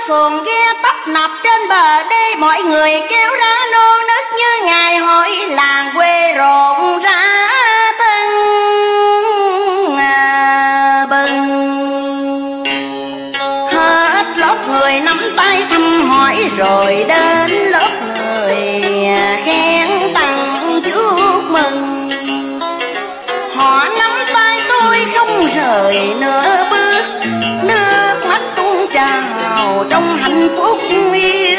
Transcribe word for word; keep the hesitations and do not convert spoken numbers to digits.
xuồng ghe tấp nập trên bờ đê, mọi người kéo ra nô nức như ngày hội làng quê rộn rã tưng bừng. Hết lớp người nắm tay thăm hỏi rồi đến lớp người khen tặng chúc mừng. Họ nắm tay tôi không rời nửa bước, nước mắt tuôn trào trong hạnh phúc yêu.